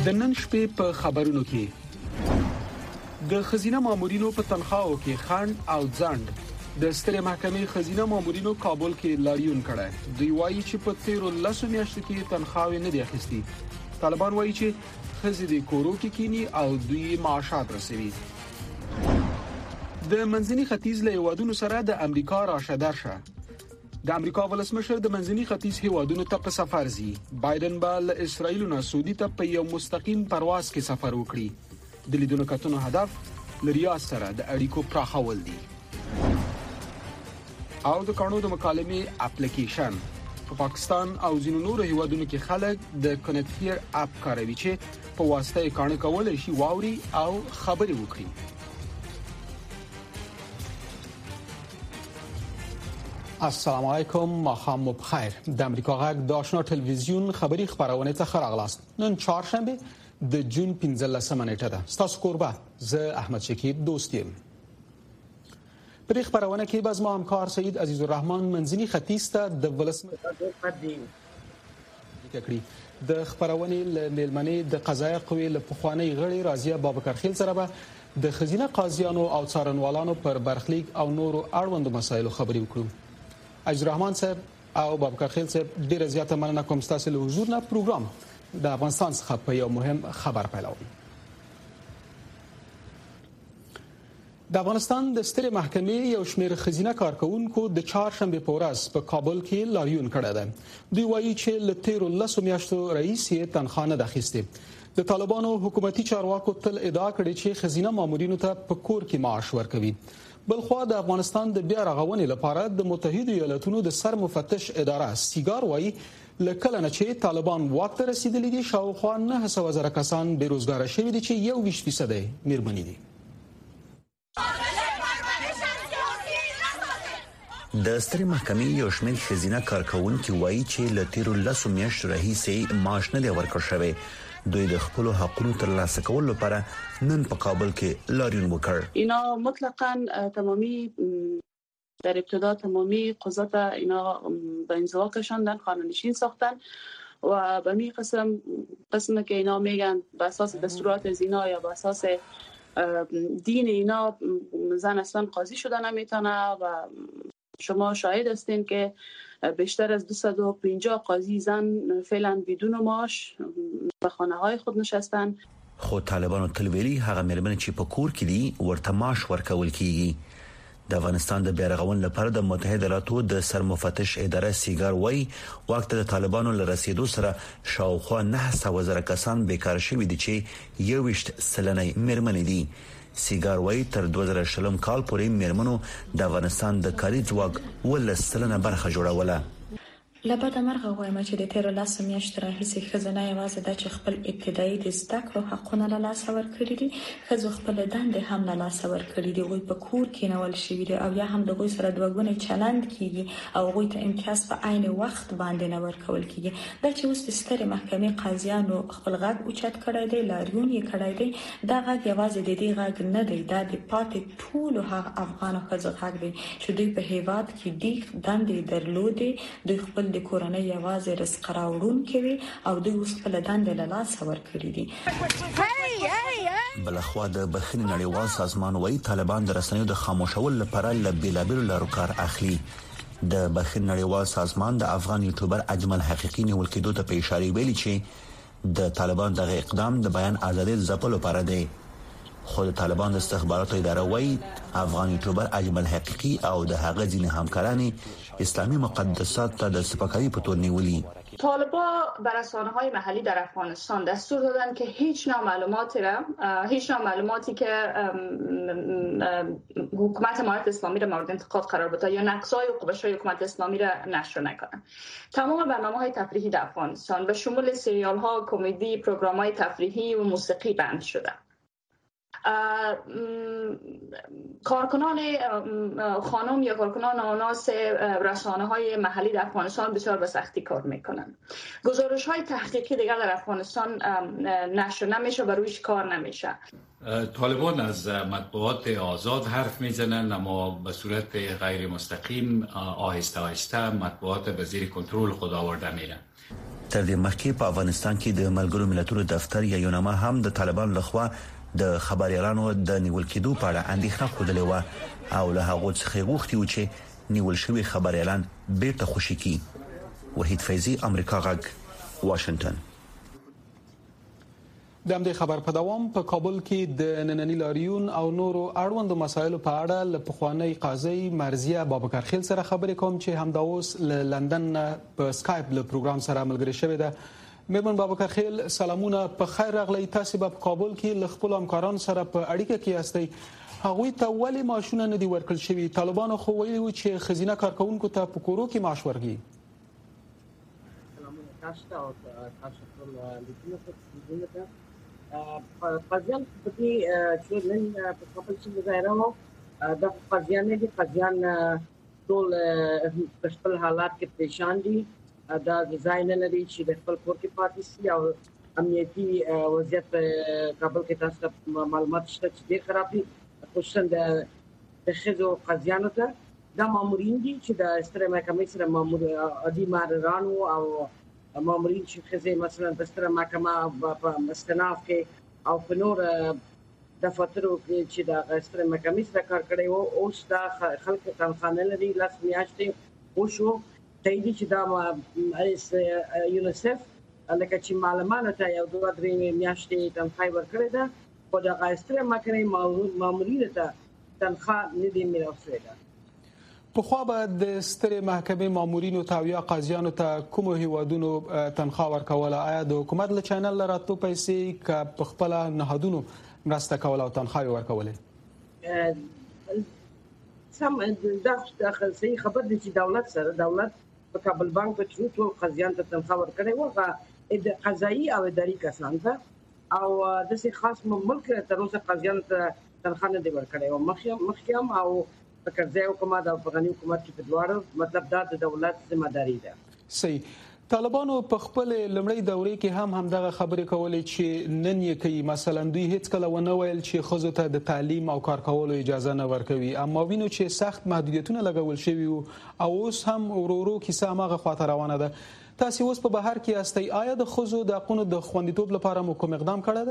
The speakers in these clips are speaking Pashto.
د نن شپې په خبرونو کې د خزینه مامورینو په تنخواو کې خان او ځند د سترې محکمې خزینه مامورینو کابل کې لاریون کړه. دوی وایي چې په تیرو 10 میاشتو کې تنخواوې نه دي اخیستي. طالبان وایي چې خزې د کورو کې کینی او دوی معاشات رسوي. د منځني ختیځ له هیوادونو سره د امریکا راشدار شه. د امریکا ولسمشر د منځني ختیځ هیوادونو ته په سفر ځي. بایدن به له اسرایل نه سعودي ته په یو مستقیم پرواز کې سفر وکړي. د لیدونکو کتنو هدف لرياض سره د اړیکو پراخول دي. او د کانو د مکالمې اپلیکیشن په پاکستان او ځینو نورو هیوادونو کې خلک د کنیکټ هیر اپ کاروي چې په واسطه یې کانو کولای شي واوري او خبري وکړي. السلام علیکم، ماښام مو بخیر. د امریکا غږ د آشنا ټلویزیون خبری خبرونه ته خراغلاست. نن چهارشنبه د جون 15 نیټه ده. تاسو کوربه زه احمد شکیب دوستیم. په دې خبرونه کې باز ما همکار سید عزیز الرحمن منځني ختیځ ته د ولسمشر د خبرونه لمنې د قضایي قوې له پخوانی غړي رازیه بابکر خیل سره به د خزینه قاضیانو او څارنوالانو پر برخلیک او نورو اړوند مسایلو خبري وکړو. عزیز الرحمن صاحب او بابکر خیل صاحب ډیره زیاته مننه کوم تاسو له حضور نه. پروګرام د افغانستان څخه په یو مهم خبر پیلوي. د افغانستان د سترې محکمې یو شمېر خزینه کارکونکو د چهارشنبه په ورځ په کابل کې لاریون کړی دی. دوی وایي چې له تیرو 10 میاشتو رئیس یې تنخواه نه اخیستې. د طالبانو حکومتي چارواکو تل ادعا کړې چې خزینه مامورینو ته په کور کې معاش ورکوي. بلخوا د افغانستان د بیا رغونې لپاره د متحده ایالاتونو د سر مفتش اداره سیګار وایي لکه نه چې طالبان واک ته رسیدلي دي شاوخوا 9,000 کسان بیروزګار شوي دي چې 21% میرمنې دي. د سترې محکمې یو شمېر خزینه کارکونکي وایي چې له تیرو 10 میاشتو راهیسې معاش نه دی ورکړل شوی. دوی د خپل حقوقو ترلاسه کولو لپاره نن په کابل کې لاریون وکړ. اینا مطلقاً تمامی در ابتدا تمامی قضات اینا به انزوا کشاندن، خانه‌نشین ساختن و به می قسم که اینا میگن به اساس دستورات زنا یا به اساس دین اینا زن اصلا قاضی شده نمیتونه و شما شاهد هستین که بیشتر از 250 قاضی زن فعلا بدون معاش به خانه‌های خود نشستن. خو طالبانو تل ویلي هغه مېرمنې چې په کور کې دي ورته معاش ورکول کیږي. د افغانستان د بیا رغونې لپاره د متحده ایالاتو د سرمفتش اداره سیګار وایي وخت د طالبانو له رسیدو سره شاوخوا 9,000 کسان بیکار شوي دي چې 21% مېرمنې دي. سیګار وایي تر 2020 کال پورې مېرمنو د افغانستان د کاري ځواک 10% برخه جوړوله. لبد مرغه وایم چې د تیر 10 میاشتې راهیسې خزانه یوازې د خپل ابتدایي د زده کړو حقونه له لاس ورکړي دي. خزو خپل دند هم له لاس ورکړي دي. غوي په کور کې نول شوی دي او یا هم د غوي سره دوګونه چلند کیږي او غوي ته امتیاز په عین وخت باندې نه ورکول کیږي. دا چې اوس د سترې محکمې قاضیانو خپل غږ اوچت کړی دی، لاریون یې کړی دی. دا غږ یوازې د دې غږ نه دی، دا د پاتې ټولو هغه افغان خزو غږ دی چې دوی په هیواد کې دي دندې درلودي. دوی خپل د کورنۍ یوازې رزق راوړون کوي او دوی اوس خپل دندې له لاس ورکړي دي. بلخوا د بخښنې نړیوال سازمان وایي طالبان د رسنیو د خاموشولو لپاره له بیلابیلو لارو کار اخلي. د بخښنې نړیوال سازمان د افغان یوټیوبر اجمل حقیقي نیول کېدو ته په اشاره ویلي چې د طالبان دغه اقدام د بیان ازادۍ ځپلو لپاره دی. خو د طالبان د استخباراتو اداره وایي افغان یوټیوبر اجمل حقیقی او د هغه ځینې همکاران اسلامی مقدسات ته د سپکاوي په تور نیولي. طالبان بر رسانه‌های محلی در افغانستان دستور دادن که هیچ نوع معلوماتی که حکومت امارت اسلامی را مورد انتقاد قرار بده یا نقض‌های حقوق‌های حکومت اسلامی را نشر نکنند. تمام برنامه‌های تفریحی در افغانستان به شمول سریال‌ها، کمدی، پروگرام‌های تفریحی و موسیقی بند شده. کارکنان خانم یا کارکنان آناس رسانه‌های محلی در افغانستان بسیار به سختی کار میکنن. گزارش‌های تحقیقی دیگر در افغانستان نشر نمیشه و رویش کار نمیشه. طالبان از مطبوعات آزاد حرف میزنن اما به صورت غیر مستقیم آهسته آهسته مطبوعات به زیر کنترل خود آورده میرن. تر دې مخکې په افغانستان کې د ملګرو ملتونو دفتر یا یوناما هم د طالبان لخوا د خبريالانو د نیول کېدو په اړه اندېښنه خوده و او له هغه څخه غوښتي و چې نیول شوی خبريالان بیرته خوشي کړي. وحید فیضی، امریکا غږ، واشنگټن. د همدې خبر په دوام په کابل کې د نننی لاریون او نورو اړوندو مسایلو په اړه له پخوانی قاضي مرضیه بابکر خیل سره خبرې کوم چې همدا اوس له لندن په سکایپ له پروګرام سره ملګری شوی ده. میرمن بابکر خیل، سلامونه، په خیر راغلی. تاسو په کابل کې له خپل همکارانو سره په اړیکه کې یاستئ. هغوی ته ولې معاشونه نه دي ورکړل شوي؟ طالبانو خو ویلي و چې ښځینه کارکونکو ته په کورو کې معاش ورکړي. سلامونه تاسو ته او تاسو ټول لیدونکو ته. قاضیان په دې چې نن په کابل کې مظاهره وو، د قاضیان دي قاضیان ټول په خپل حالات کې پریشان دي. دا ځای نه لري چې د خپل کور کې پاتې شي او امنیتي وضعیت په کابل کې تاسو ته معلومات شته چې ډېر خراب دي. خصوصا د ښځو قاضیانو ته دا مامورین دي چې د سترې محکمې سره مامور عادي ماررانو او مامورین چې ښځې مثلا د ستره محکمه په استناف کې او په نور دفاترو کې چې د ستره محکمې سره کار کړی وو، اوس دا خلک تنخواه نه لري. لاس میاشتې وشو تایید چې دا یونیسف لکه چې معلومات ته یو 2-3 میاشتې تنخواه ورکړې ده، خو د ستره محکمې مامورین ته تنخواه نه دی میراث ده. پخوا به د سترې محکمې مامورینو ته یا قاضیانو ته کومو هیوادونو تنخواه ورکوله؟ آیا د حکومت له چینل له راتلو پیسې که په خپله نهادونو مرسته کوله او تنخواهې ورکولې؟ سم دا صحیح خبر دی چې دولت په کابل بانک کې ټول قاضیان ته تنخواه ورکړې وه، د قضایي او اداري کسان ته، او داسې خاص ملک تر اوسه قاضیانو ته تنخواه نه دی ورکړې وه. مخکې هم او په کرزی حکومت او افغاني حکومت کې په دواړو مطلب دا د دولت ذمہداري ده. صحیح. طالبانو په خپل لمړی دورې کې هم دغه خبرې کولې چې نن یې کوي. مثلا دوی هیڅ کله ونه ویل چې ښځو ته د تعلیم او کار کولو اجازه نه ورکوي، اما وینو چې سخت محدودیتونه لګول شوي او اوس هم ورو کیسه هماغه خواته روانه ده. تاسو اوس په بهر کې یاستئ، آیا د ښځو د حقونو د خوندیتوب لپاره مو کوم اقدام کړی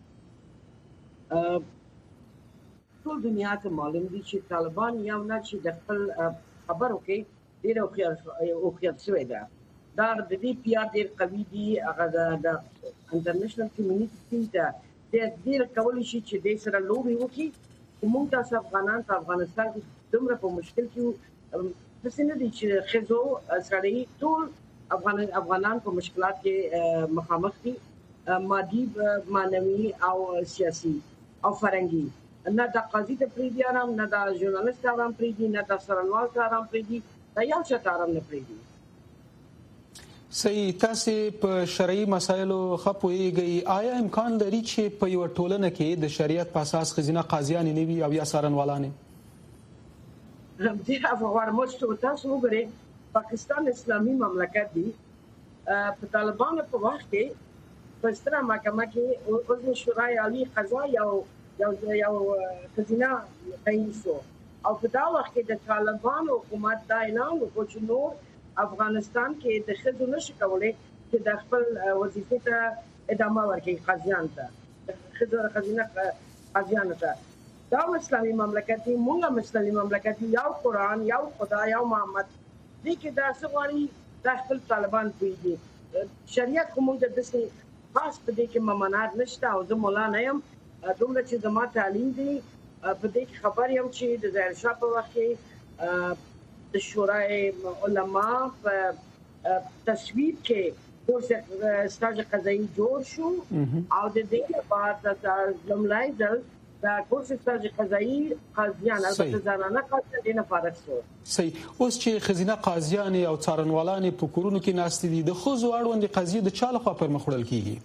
دی؟ ټول دنیا ته معلوم دي چې طالبان یو نه چې د خپل خبرو کې ډېر اوخیار شوی ده. دا د دې پیار ډېر قوي دي. هغه د انټرنیشنل کمیونټي ته ډېر کولی شي چې د سره لوبي وکړي. موږ تاسو افغانان په افغانستان کې دومره په مشکل کې څه نه دي چې خزو سړی ټول افغانان په مشکلات کې مخامخ دي، مادي، معنوي او سیاسي او فرهنګي. نه د قاضي ته پریدي آرام، نه د ژورنالیست آرام پریدي، نه د سرنوال ته آرام پریدي، دا یو چاته آرام نه پریدي. صحیح. تاسو په شرعي مسایلو خپويږئ. آیا امکان لري چې په یو ټولنه کې د شریعت په اساس ښځینه قاضیان نه وي او یا سرنوالان؟ دې افغان مشته تاسو وګورئ، پاکستان اسلامي مملکت دی. په طالبانو په وخت کې په ستره محکمه کې عضو شورای عالی قضا یو ښځینه تعین شو، او په دا وخت کې د طالبانو حکومت دا اعلان وکړ چې نور افغانستان کې د ښځو نشي کولی چې د خپل وظیفې ته ادامه ورکړي، قاضیانو ته ښځینه قاضیانو ته. دا اسلامي مملکت دی، موږ هم اسلامي مملکت دی، یو قرآن، یو خدا، یو محمد. دې کې دا څه غواړي دا خپل طالبان پوهېږي. شریعت خو موږ د داسې خاص په دې کې ممانعت نشته، او زه مولا نه یم. دومره چې زما تعلیم دی په دې کې خبر یم چې د ظاهر شاه په وخت کې د شورای علما په تصویب کې کورس سټاج قضایي جوړ شو، او د دې لپاره د لومړی ځل د کورس سټاج قضایي قاضیان البته زنانه قاضیان نه فارغ شو. صحیح. اوس چې ښځینه قاضیان او څارنوالان په کورونو کې ناست دي، د ښځو اړوند قضیې د چا لخوا پر مخ وړل کیږي؟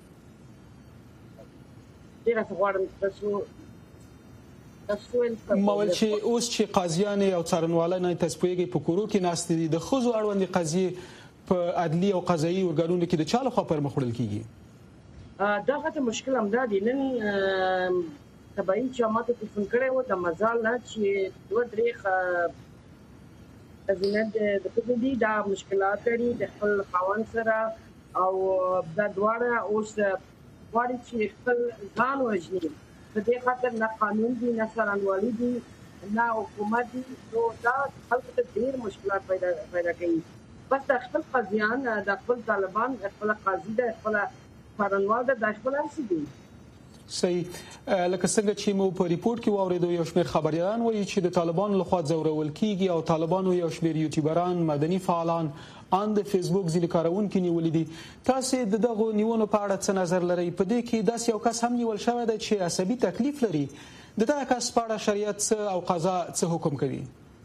مول چې اوس چې قاضیان او څارنوالان تاسو پوهیږئ په کورو کې ناست دي، د ښځو اړوند قضیې په عدلي او قضایي ارګانونو کې د چا لخوا پر مخ وړل کیږي؟ دا غته مشکل هم دا دی. نن تبعین چې ماته تفون کړي وو د مزال نه چې 2-3 ازینه د پدې دا مشکلات لري د خپل خاوند سره او د دواړه اوس غواړي چې خپل ځان وژني. په دې خاطر نه قانون دي نه څارنوالي دي نه حکومت دي، نو دا خلکو ته ډېر مشکلات پیدا کوي. بس د خپل قاضیان د خپل طالبان خپل قاضي د خپل څارنوال د خپل هرڅه دي. صحیح. لکه څنګه چې مو په ریپورت کې واوریدو یو شمېر خبريالان وایي چې د طالبانو لخوا ځورول کیږي او طالبانو یو شمېر یوټیوبران، مدني فعالان ان د فیسبوک ځینې کارونکي نیولې دي. تاسو د دغه نیونو په اړه څه نظر لرئ؟ په دې کې داس یو کس هم نیول شوی دی چې عصبي تکلیف لري. د دغه کس په اړه شریعت او قضا څه حکم کوي؟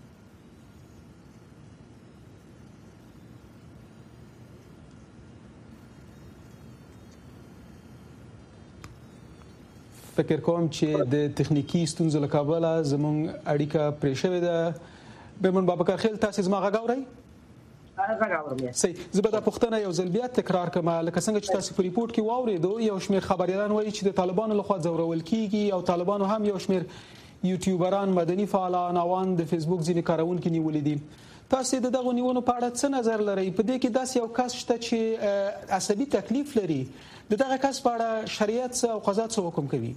فکر کوم چې د تخنیکی ستونزو له کبله زموږ اړیکه پرې شوې ده. بیمن بابکر خیل، تاسو زما غږ اورئ؟ صحیح. زه به دا پوښتنه یو ځل بیا تکرار کوم. لکه څنګه چې تاسو په ریپورت کې واوریدو یو شمېر خبريالان وایي چې د طالبانو لخوا ځورول کیږي او طالبانو هم یو شمېر یوټیوبران، مدني فعالان او د فیسبوک ځینې کارونکي نیولې دي. تاسو د دغه نیونو په اړه څه نظر لرئ؟ په دې کې داسې یو کس شته چې عصبي تکلیف لري. د دغه کس په اړه شریعت او قضا څه حکم کوي؟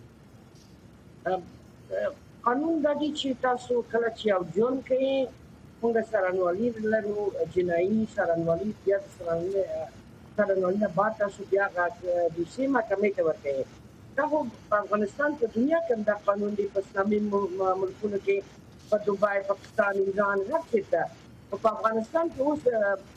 قانون د دې چې تاسو کله چې یو جون کې موږ څارنوالي لرو، جنایي څارنوالي، بیا څارنوالي نه بعد تاسو بیا د سیمه محکمې ته ورکړئ. دا په افغانستان په دنیا کې دا قانون دی، په اسلامي ملکونو کې، په دوبای، پاکستان، ایران، هر څه. په افغانستان کې اوس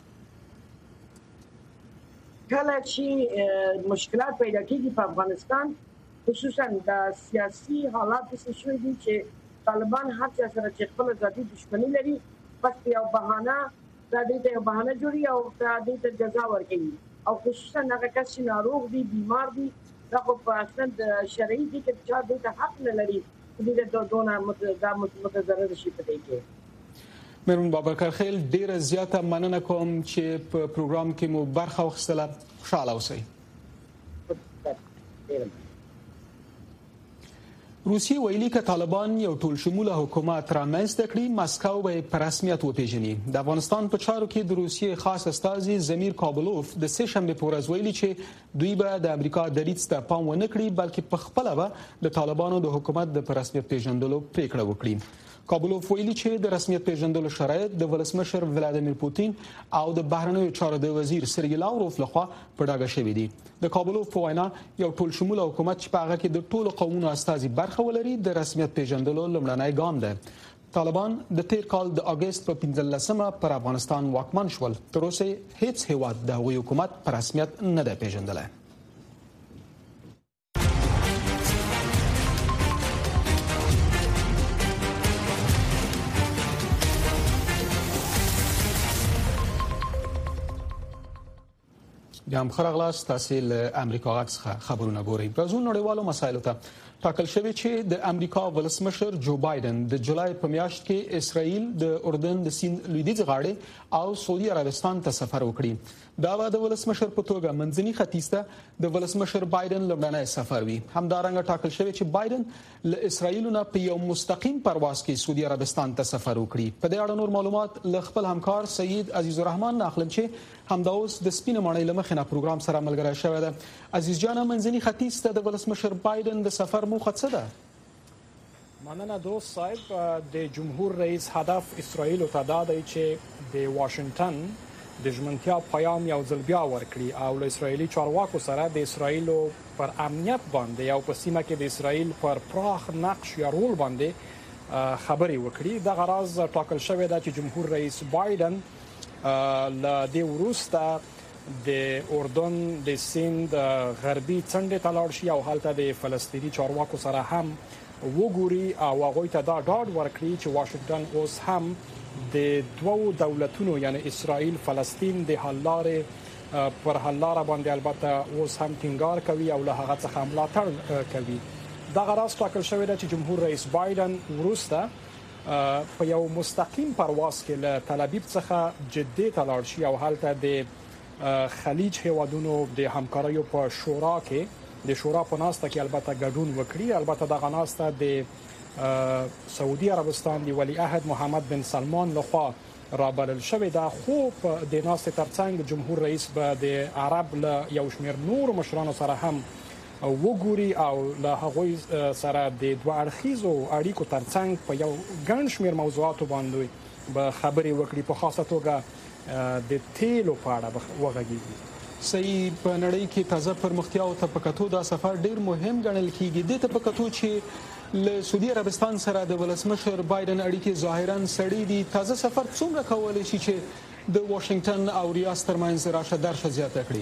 کله چې مشکلات پیدا کیږي په افغانستان، خصوصا د سیاسي حالات څه شوي دي چې طالبان هر څه سره چې خپل ذاتي دښمني لري، بس یو بهانه دا دې ته بهانه جوړي او دا دې ته جزا ورکوي. او خصوصا هغه کس چې ناروغ دي، بیمار دي، دا په اصل د شرعي دي چې چا دې ته حق نه لري دې د دونه متضرر شي په دې کې. مېرمن بابکر خیل، ډیره زیاته مننه کوم چې په پروګرام کې مو برخه واخیستله. خوشاله اوسئ. روسیې ویلي که طالبان یو ټول شموله حکومت رامنځته کړي، مسکو به په رسمیت وپیژني. د افغانستان په چارو کې د روسیې خاص استازي زمیر کابلوف د سه شنبه په ورځ ویلي چې دوی به د امریکا دریځ ته پام ونه کړي، بلکې په خپل به د طالبانو د حکومت د په رسمیت پیژندلو پریکړه وکړي. کابلوف ویلي چې د رسمیت پیژندلو شرایط د ولسمشر ولادیمیر پوتین او د بهرنیو چارو د وزیر سرګی لاوروف لخوا په ډاګه شوی دی. د کابلوف په وینا یو ټول شموله حکومت چې په هغه کې د ټولو قومونو استازي برخه ولري د رسمیت پیژندلو لومړنی ګام دی. طالبان د تیر کال د اگست په 15مه پر افغانستان واکمن شول. تر اوسه هیڅ هیواد د هغوی حکومت په رسمیت نه دی پیژندلی. بیا هم خرغلاس تاسو له امریکا څخه خبرونه ګورئ. په نړیوالو مسایلو ته ټاکل شوی چې د امریکا ولسمشر جو بایدن د جولای په میاشت کې اسرائیل، د اردن د سیند لویدیځ غاړې او سعودي عربستان ته سفر وکړي. دا به د ولسمشر په توګه منځني ختیځ ته د ولسمشر بایدن لومړنی سفر وي. همدارنګه ټاکل شوی چې بایدن له اسرائیل نه په یو مستقیم پرواز کې سعودي عربستان ته سفر وکړي. په دې اړه نور معلومات له خپل همکار سید عزیز الرحمن اخلم چې همدا اوس د سپینه ماڼۍ لمخې نه پروګرام سره ملګری شوی ده. عزیز جان، منځني ختیځ ته د ولسمشر بایدن د سفر موخه څه ده؟ مننه دوست صاحب. د جمهور رئیس هدف اسرائیل ته دا دی چې د واشنگټن د ژمنتیا پیام یو ځل بیا ورکړي او له اسرایلی چارواکو سره د اسرائیل پر امنیت باندې او په سیمه کې د اسرائیل پر پراخ نقش یا رول باندې خبري وکړي. د غرض ټاکل شوی دی چې جمهور رئیس بایدن له دې وروسته د اردن د سیند غربي څنډې ته لاړ شي او هلته د فلسطیني چارواکو سره هم وګوري او هغوی ته دا ډاډ ورکړي چې واشنگټن اوس هم د دوو دولتونو یعنی اسرائیل فلسطین د حل لارې پر حل لاره باندې البته اوس هم ټینګار کوي او له هغه څخه ملاتړ کوي. دا غرض ټاکل شوی دی چې جمهور رئیس بایدن وروسته په یو مستقیم پرواز کې له تل ابیب څخه جدې ته لاړ شي او هلته د خلیج هیوادونو د همکاریو په شورا کې د شورا په ناسته کې البته ګډون وکړي. البته د غناسته د سعودي عربستان دی ولی عهد محمد بن سلمان لخوا رابلل شوې ده، خو په د ناستې ترڅنګ جمهور رئیس به د عرب له یو شمېر نور مشرانو سره هم وګوري او له هغوی سره د دوه اړخیزو اړیکو ترڅنګ په یو ګڼ شمېر موضوعاتو باندې به خبرې وکړي، په خاصه توګه د تیلو په اړه وغږیږي. صحیح، په نړۍ کې تازه پرمختیا او تفکتو دا سفر ډیر مهم ګڼل کیږي. د تفکتو چې له سعودي عربستان سره د ولسمشر بایدن اړیکې ظاهرا سړې دي، تازه سفر څومره کولای شي چې د واشنگټن او ریاض ترمنځ راشه درشه زیاته کړي؟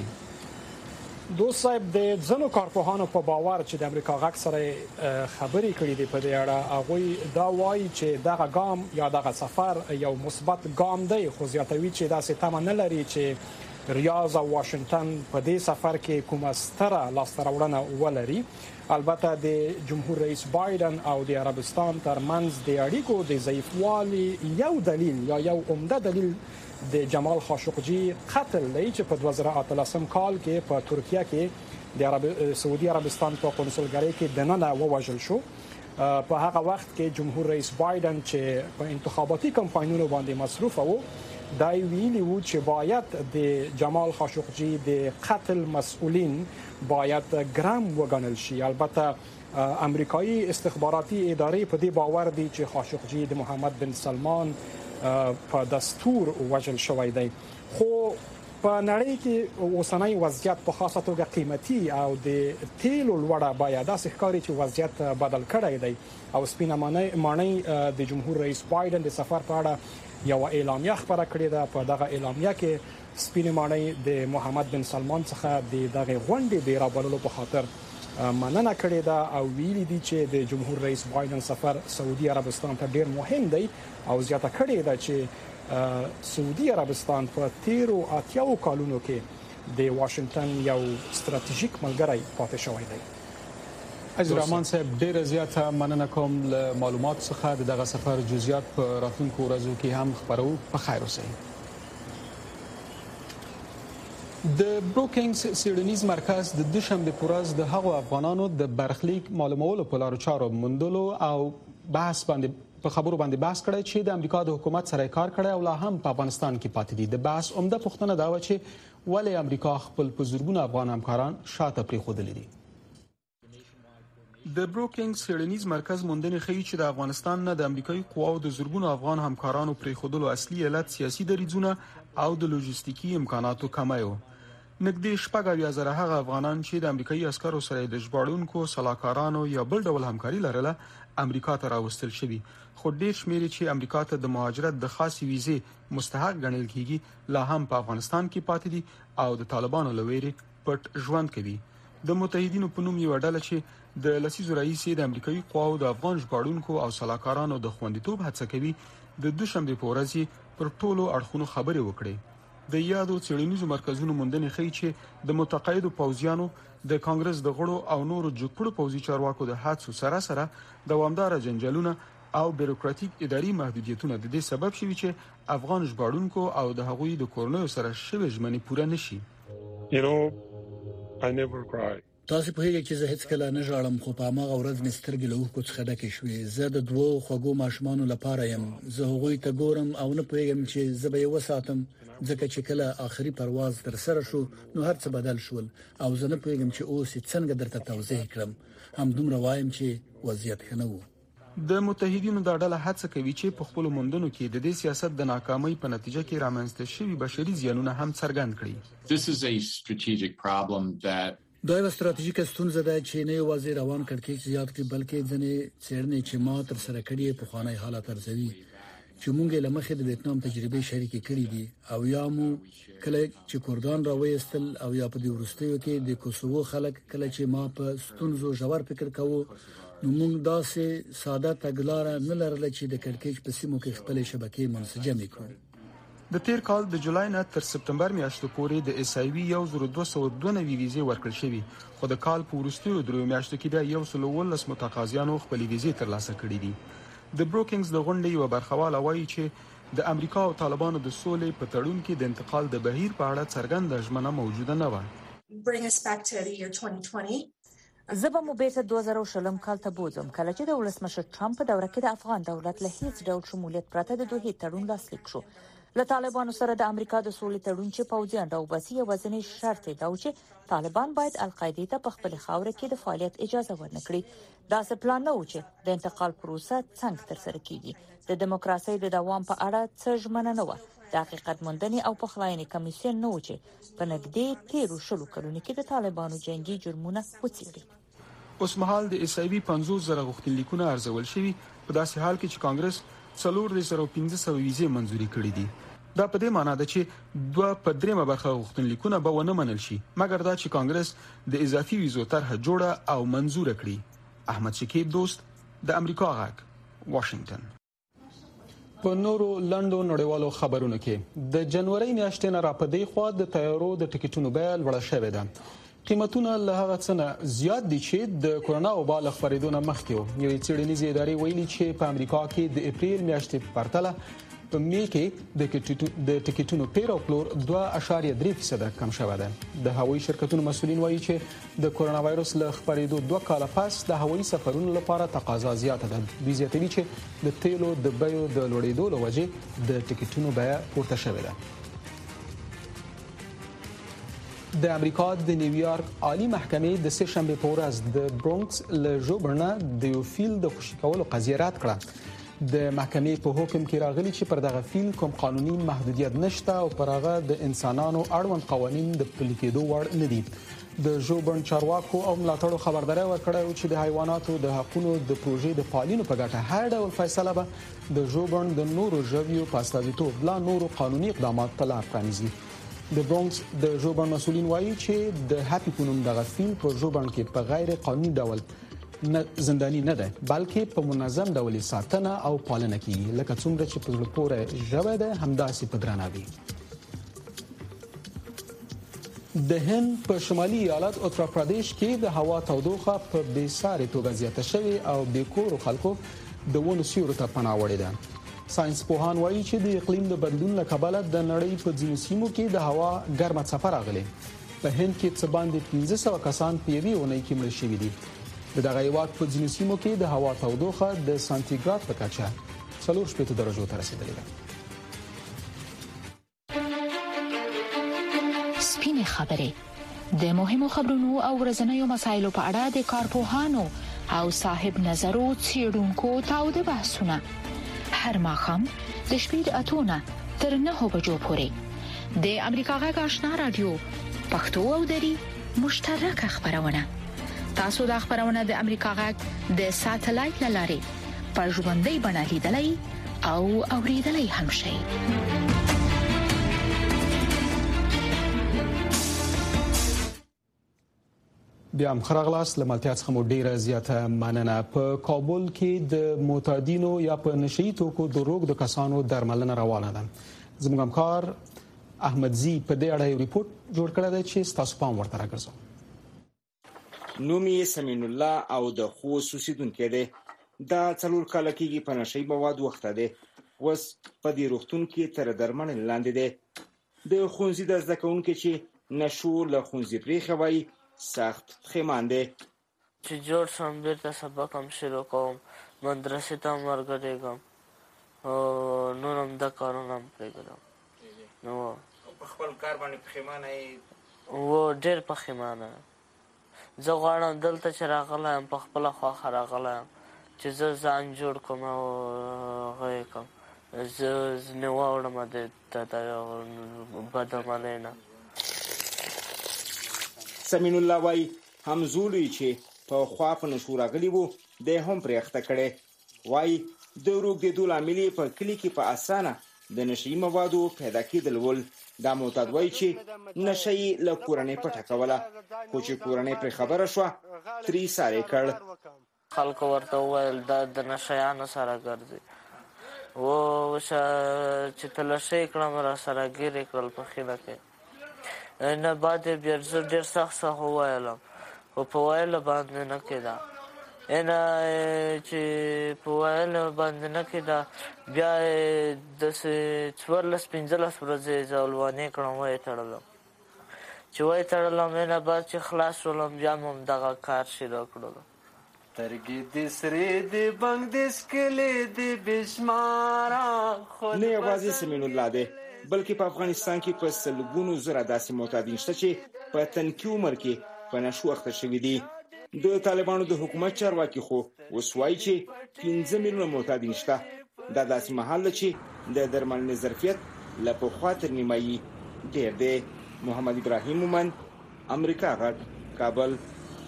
دوست صاحب، د ځینو کارپوهانو په باور چې د امریکا غږ سره خبرې کړې دي په دې اړه، هغوی دا وایي چې دغه ګام یا دغه سفر یو مثبت ګام دی، خو زیاتوي چې داسې تمه نه لري چې ریاض او واشنگټن په دې سفر کې کومه ستره لاسته راوړنه ولري. البته د جمهور رئیس بایدن او د عربستان ترمنځ د اړیکو د ضعیفوالي یو دلیل یا یو عمده دلیل د جمال خاشقجي قتل دی چې په 2013 کال کې په ترکیه کې د سعودي عربستان په قونسلګرۍ کې دننه ووژل شو. په هغه وخت کې جمهور رئیس بایدن چې په انتخاباتي کمپاینونو باندې مصروف وو، دا ویلي وو چې باید د جمال خاشقجي د قتل مسؤلین باید ګرم وګڼل شي. البته امریکایي استخباراتي ادارې په دې باور دي چې خاشقجي د محمد بن سلمان په دستور وژل شوی دی، خو په نړۍ کې اوسنۍ وضعیت په خاصه توګه قیمتي او د تیلو لوړه بیه داسې ښکاري چې وضعیت بدل کړی دی او سپینه ماڼۍ د جمهور رئیس بایدن د سفر په اړه یو اعلامیه خبره کړې ده. په دغه اعلامیه کې سپینه ماڼۍ د محمد بن سلمان څخه د دغه غونډې د رابللو په خاطر مننه کړې ده او ویلي دي چې د جمهور رئیس بایدن سفر سعودي عربستان ته ډیر مهم دی او زیاته کړې ده چې سعودي عربستان په 13 کالونو کې د واشنگټن یو ستراتیژیک ملګری پاتې شوی دی. عزیزرحمان صاحب، ډیره زیاته مننه کوم له معلومات څخه. دغه سفر جزئیات په راتلونکو ورځو کې هم خبرو. په خیر اوسئ. د بروکینګز سیډنیز مرکز د دوشنبه په ورځ د هغو افغانانو د برخلیک معلومولو په لارو چارو موندلو او بحث باندې په خبرو باندې بحث کړی چې د امریکا د حکومت سره کار کړی او لا هم په افغانستان کې پاتې دي. د بحث عمده پوښتنه دا و چې ولې امریکا خپل په زورګونه افغان همکاران شاته پرېښودلي دي. د بروکینګز سیډنیز مرکز موندنې ښیي چې د افغانستان نه د امریکایي قواو د زورګونو افغان همکارانو پرېښودلو اصلي علت سیاسي دریځونه او د لوجستیکي امکاناتو کمی و. نږدې 4,000 هغه افغانان چې د امریکایي عسکرو سره د ژباړونکو، سلاکارانو یا بل ډول همکاري لرله امریکا ته راوستل شوي، خو ډېر شمېر چې امریکا ته د مهاجرت د خاصې ویزې مستحق ګڼل کیږي لا هم په افغانستان کې پاتې دي او د طالبانو له ویرې پټ ژوند کوي. د متحدینو په نوم یو ډله چې د لسیزو رئیس د امریکایي قواو د افغان ژباړونکو او سلاکارانو د خوندیتوب هڅه کوي، د دوشنبه په ورځ پر ټولو اړخونو خبرې وکړي. د یادو څېړنیزو مرکزونو موندنې ښیي چې د متقاعدو پوځیانو، د کانګرس د غړو او نورو جګپړو پوځي چارواکو د هڅو سره دوامدار جنجالونه او بیروکراتیک اداري محدودیتونه د دې سبب شوي چې افغان ژباړونکو او د هغوی د کورنیو سره شوې ژمنې پوره نشي. تاسو په هیڅ چې زه هیڅ کله نه ژاړم، خو په هغه ورځ مې سترګې له اوښکو څخه ډکې شوې. زه د 2 خوږو ماشومانو لپاره یم. زه هغوی ته ګورم او نه پوهیږم چې زه به یې وساتم، ځکه چې کله آخري پرواز تر سره شو نو هر څه بدل شول او زه نه پوهیږم چې اوس څنګه درته توضیح کړم. هم دومره وایم چې وضعیت ښه نه و. د متحدینو دا ډله هڅه کوي چې په خپل موندنو کې د دې سیاست د ناکامۍ په نتیجه کې رامنځته شوي بشري زیانونه هم څرګند کړي. دا یو ستراتیژیک ستونزه ده چې نه یوازې روان کړکېچ زیات کړي، بلکې ځنې څېړنې چې ما تر سره کړې په خوانی حالت ارزوي چې موږ له مخې د ویتنام تجربه شریکې کړې دي او یا مو کله چې کوردان راوېستل او یا په دې ورستیو کې د کوسوو خلک کله چې ما په ستونزو ژور فکر کوو نو موږ داسې ساده تګلارې نه لرله چې د کړکېچ په سیمو کې خپل شبکې منسجم کړو. د تیر کال د جولای نه تر سپتمبر میاشتو پورې د اس ای وی 1292 ویزې ورکړل شوې، خو د کال په وروستیو 3 میاشتو کې بیا 119 متقاضیانو خپل ویزې ترلاسه کړې دي. د بروکینګز د غونډې یو برخواله وایي چې د امریکا او طالبانو د سولې په تړون کې د انتقال د بهیر په اړه څرګنده ژمنه موجوده نه و. زه به مو بیرته 2020 کال ته بوځم، کله چې د ولسمشر ټرمپ په دوره کې د افغان دولت له هیڅ ډول شمولیت پرته د دوه تړون لاسلیک شو. له طالبانو سره د امریکا د سولې تړون چې پوځیان راوباسي یوازینی شرط دا و چې طالبان باید القاعده ته په خپل خاوره کې د فعالیت اجازه ورنکړي. دا څه پلان نه و چې د انتقال پروسه څنګه تر سره کیږي. د دیموکراسي د دوام په اړه څه ژمنه نه و. د حقیقت موندنې او پخلاینې کمیسیون نه و چې په نږدې 13 کلونو کې د طالبانو جنگي جرمونه وڅېړي. اوس مهال د اسایبي 50,000 غوښتنلیکونه ارزول شوي په داسې حال کې چې کانګرس 4,1500 ویزې منزوري کړې دي. دا په دې معنی ده چې 2/3 برخه غوښتنلیکونه به ونه منل شي مګر دا چې کانګرس د اضافي ویزو طرح جوړه او منزور کړي. احمد شکیب دوست د امریکا غږ واشنگټن. په نورو لندو نړیوالو خبرونو کې د جنوري میاشتې نه راپدې خو د تیارو د ټیکټونو بیه لوړه شوې ده. قیمتونه له هغه څه نه زیات دي چې د کورونا وبا له خپرېدو نه مخکې و. یوې څېړنیزې ادارې ویلي چې په امریکا کې د اپریل میاشتې په پرتله په می کې د ټیکټونو پیر او پلور 2.3% کم شوی دی. د هوایي شرکتونو مسؤلین وایي چې د کورونا وایرس له خپرېدو 2 کال پس د هوایي سفرونو لپاره تقاضا زیاته ده. دوی زیاتوي چې د تیلو د بیو د لوړېدو له وجې د ټیکټونو بیه پورته شوې ده. د امریکا د نیویارک عالی محکمې د سه شنبه په ورځ د برونکس له ژوبرنا د یو فیل د خوشي کولو قضیه رد کړه. د محکمې په حکم کې راغلي چې پر دغه فیل کوم قانوني محدودیت نشته او پر هغه د انسانانو اړوند قوانين د پلي کېدو وړ نه دي. د ژوبرن چارواکو او ملاتړو خبرداري ورکړه چې د حیواناتو د حقوقو د پروژې د فعالینو په ګټه هر ډول فیصله به د ژوبرن د نورو ژویو په استازیتوب لا نورو قانوني اقدامات ته لار پرانیزي. د برونکس د ژوبرن مسؤلین وایي چې د هاپي پونم دغه فیل په ژوبرن کې په غیر قانوني ډول زنداني نه ده بلکې په منظم ډول ساتنه او پالنه کوي لکه څومره چې په پوره ژبه ده همداسې په درناوي. د هند په شمالي ایالت اتر پردیش کې د هوا تودوخه په بېساري توګه زیاته شوې او د کورو خلکو د ونو سیورو ته پناه وړې ده. ساينس پوهان وایي چې د اقلیم د بدلون له کبله د نړۍ په ځینو سیمو کې د هوا ګرمه څپه راغلې. په هند کې څه باندې 1500 کسان په یوې اونۍ کې مړ شوي دي. د دغه هیواد په ځینو سیمو کې د هوا تودوخه د سانتیګراد په کچه 40 درجو ته رسیدلې ده. سپینې خبرې د مهمو خبرونو او ورځنیو مسایلو په اړه د کارپوهانو او صاحب نظرو څېړونکو تاوده بحثونه هر ماښام د شپې 8 تر 9 بجو پورې د امریکا غږ آشنا رادیو پښتو او دری مشترکه خبرونه. تاسو د خبرونه د امریکا غږ د ساتلایت لارې په ژوندۍ بڼه لیدلای او اوریدلای هم شئ. بیا هم خراغلاس لمالتیا څخه مو ډیره زیاته مننه. په کابل کې د معتادینو یا په نشئی توکو د روغ د کسانو درملنه روانه ده. زموږ همکار احمدزي په دې اړه یو ریپورت جوړ کړی دی چې تاسو پام ورته راګرځو. نومي سمین الله او د خوست اوسیدونکی دی. دا 4 کال کېږي په نشئی مواد وخته دی. اوس په دې روغتون کې تر درملنې لاندې دی. د ښوونځي د زده کوونکو چې نشو له ښوونځي پرېښی وایي سخت پښیمان دی. چې جوړ شم بیرته سبق هم شروع کوم مدرسې ته هم ورګډېږم او نور هم د کارونه هم پرېږدم. نو په خپل کار باندې پښیمانه یې؟ و ډېر پښیمانه یم. زه غواړم دلته چې راغلی یم په خپله خواښه راغلی یم چې زه ځان جوړ کړم او هغه یې کړم. زه نه واوړم د بدعملۍ نه. سمین الله وایي همزولي چې په خوا په نشو راغلي وو دی هم پرې اخته کړی. وایي د روږدېدو لامل یې په کلي کې په اسانه د نشهیي موادو پیدا کېدل ول. دا معتاد وایي چې نشه یې له کورنۍ پټه کوله خو چې کورنۍ پرې خبره شوه ترې ایسار یې کړ. خلکو ورته وویل دا د نشیانو سره ګرځي. چې تلاشۍ کړم راسره ګیر یې کړل په خینه کې. نه بعد بیا زه ډېر سخت وویلم خو په ویلو باندې نه کېده. چې په ویلو باندې نه کېده بیا داسې 14-15 ورځې زولوانې کړم ویې تړلم. چې ویې تړلم نه بعد چې خلاص شولم بیا مې دغه کار شروع کړلو. سترګې دې سرې دې بنګ دې ښکلې دې بې شماره. نه یوازې سمین الله دی بلکې په افغانستان کې په سلګونو زره داسې معتادین شته چې په تنکي عمر کې په نشو اخته شوي دي. د طالبانو د حکومت چارواکي خو اوس وایي چې 15 میلیونه معتادین شته. دا داسې مهال ده چې د درملنې ظرفیت له پخوا تر نیمایي ډېر دی. محمد ابراهیم مومند، امریکا غږ، کابل.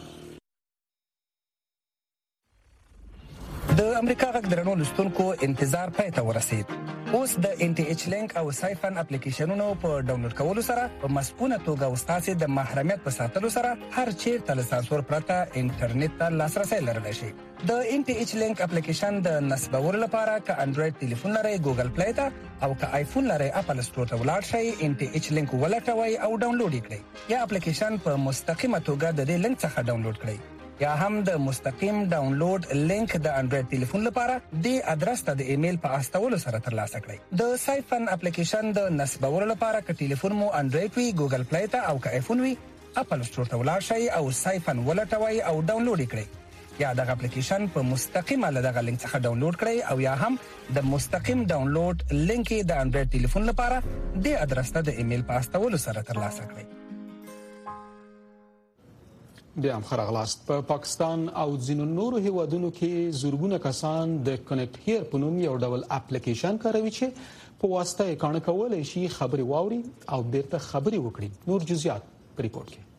د امریکا غږ درنو لستونکو انتظار پای ته ورسید. اوس د NTH لینک او سایفن اپلیکیشنونو په ډاونلوډ کولو سره په مسؤونه توګه وستاسې د محرمیت په ساتلو سره هر چیرته له سانسور پرته انټرنیټ ته لاسرسی لرلی شي. د NTH لینک اپلیکیشن د نصبولو لپاره که انډراید ټلیفون لرئ ګوګل پلی ته او که آیفون لرئ اپل سټور ته ولاړ شئ، NTH لینک ولټوئ او ډاونلوډ یې کړئ. یا اپلیکیشن په مستقیمه توګه د دې لینک څخه ډاونلوډ کړئ. یا هم د مستقیم ډاونلوډ لینک د انډراید ټلیفون لپاره د ادرس ته د ایمیل په استولو سره ترلاسه کړئ. د سایفن اپلیکیشن د نصبولو لپاره که ټلیفون مو انډراید وي ګوګل پلی ته او که آیفون وي اپل سټور ته ولاړ شئ او سایفن ولټوئ او ډاونلوډ یې کړئ. یا دغه اپلیکیشن په مستقیمه له دغه لینک څخه ډاونلوډ کړئ او یا هم د مستقیم ډاونلوډ لینک د انډراید ټلیفون لپاره د ادرس ته د ایمیل په استولو سره ترلاسه کړئ. بیا هم خراغلاست. په پاکستان او ځینو نورو هیوادونو کې زورګونه کسان د کنیکټ هیر په نوم یو ډول اپلیکیشن کاروي چې په واسطه یې کاڼه کولای شي خبري واوري او بیرته خبري وکړي. نور جزئیات په ریپورت کې.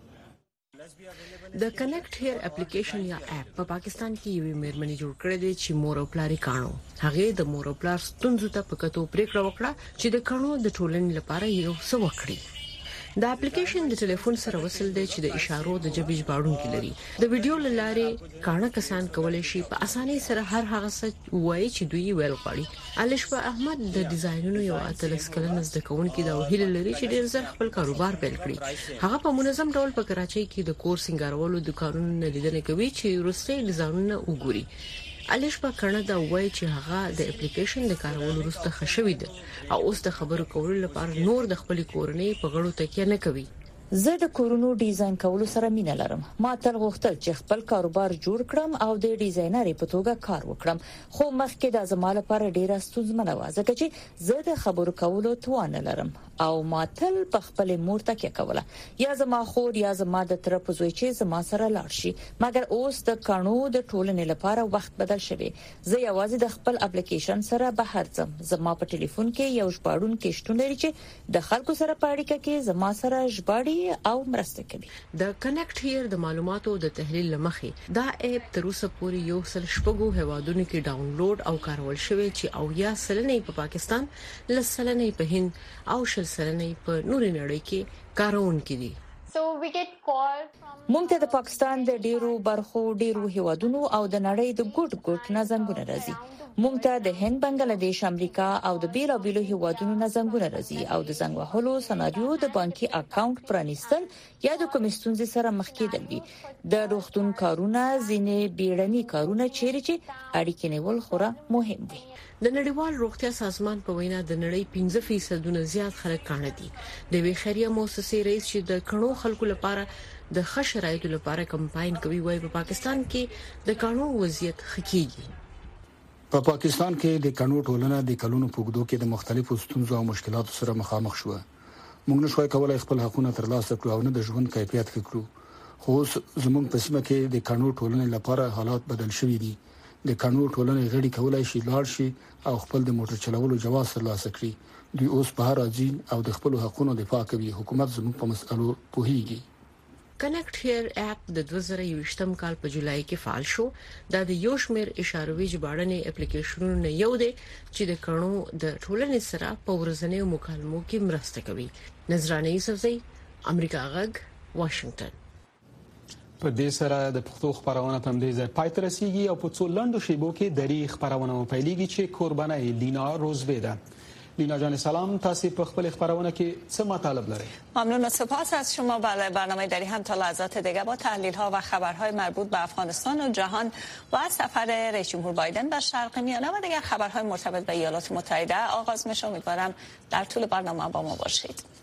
د کنیکټ هیر اپلیکیشن یا اپ په پاکستان کې یوې مېرمنې جوړ کړې دي چې مور او پلار یې کاڼو. هغه د مور او پلار ستونزو ته په کتو پریکړه وکړه چې د کاڼو د ټولنې لپاره یو څه وکړي. دا اپلیکیشن د ټلیفون سره وصل دی چې د اشارو د ژبې ژباړونکي لري. د ویډیو لاره کاڼه کسان کولای شي په اسانۍ سره هر هغه څه وایي چې دوی ویل غواړي. الشفا احمد د ډیزاینونو یو اتلس کلن زده کوونکی دا وهیله لري چې ډیر زر خپل کاروبار پیل کړي. هغه په منظم ډول په کراچۍ کې د کور سنگارولو دکانونو لیدنه کوي چې روسي ډیزاینونه وګوري. الشفا کڼه دا وایي چې هغه د اپلیکیشن د کارولو وروسته خښوي ده او اوس د خبرو کولو لپاره نور د خپل کورنۍ په غړو تکیه نه کوي. زه د کورونو ډیزاین کولو سره مینه لرم. ما تل غوښتل چې خپل کاروبار جوړ کړم او د ډیزاینر په توګه کار وکړم. خو مخکې د زما لپاره ډیره ستونزمنه و ځکه چې زه د خبرو کولو توان نه لرم او ما تل په خپل مور تکیه کوله. یا زما خور یا زما د تر په زوی چې زما سره لاړ شي. مګر اوس د کانو د ټولنې لپاره وخت بدل شوی. زه یوازې د خپل اپلیکیشن سره بهر ځم. زما په ټلیفون کې یو ژباړونکی شتون لري چې د خلکو سره په اړیکه کې زما سره ژباړي او مرسته کوي. د کنیکټ هیر د معلوماتو د تحلیل لمخې دا اپ تر اوسه پورې یو سل شپږو هوادونو کې ډاونلوډ او کارول شوی چې او یا سلنې په پاکستان، لسلنې په هند او شل سلنې په نوري نړۍ کې کارونکي دي. مونږ ته د پاکستان د ډیرو برخو ډیرو هیوادونو او د نړۍ د ګډ نه زنګونه راځي. مونږ ته د هند، بنگلاديش، امریکا او د بیلابیلو هیوادونو نه زنګونه راځي او د زنګ وهلو سناریو د بانکي اکاونټ پرانیستل یا د کوم ستونزې سره مخ کېدل وي. د روغتون کارونه، ځینې بیړني کارونه چې اړیکې نیول خورا مهم دي. د نړیوال روغتیا سازمان په وینا د نړۍ 15% زیات خلک کاڼه دي. د وی خیریه مؤسسې رئیس چې د کڼو خلکو لپاره د ښه شرایطو لپاره کمپاین کوي، وايي په پاکستان کې د کڼو وضعیت خکېږي. په پاکستان کې د کڼو ټولنه د کلونو په اوږدو کې د مختلفو ستونزو او مشکلاتو سره مخامخ شوه. موږ نشوای کولای خپل حقونه ترلاسه کړو او نه د ژوند کیفیت ښه کړو. خو زموږ په سیمه کې د کڼو ټولنې لپاره حالات بدل شوي دي. د کڼو ټولنې غړي کولای شي لاړ شي او خپل د موټر چلولو جواز ترلاسه کړي. دوی اوس په هر ځای او د خپل حقونو دفاع کوي. حکومت زموږ په مسألو پوهیږي. کنیکټ هیر اپ د 2021م کال په جولای کې فعال شو. دا د یو شمېر اشاروي ژباړنې اپلیکیشنونو نه یو دی چې د کڼو د ټولنې سره په ورځنیو مکالمو کې مرسته کوي. نظرانه یوسفزئی، امریکا غږ، واشنگټن. په دې سره د پښتو خبرونه په دې ځای پای ته رسیدي او په څو لنډو شیبو کې د خبرونه پیلېږي چې قربانه لینا روزبه ده. لینا جان سلام، تاسو په خپل خبرونه کې څه مطالب لرئ؟ ممنون و سپاس از شما. بله، برنامه داری هم تا لحظات دیگه با تحلیل ها و خبرهای مربوط به افغانستان و جهان و سفر رئیس جمهور بایدن به شرق میانه و دیگر خبرهای مرتبط به ایالات متحده آغاز میشه. امیدوارم در طول برنامه با ما باشید.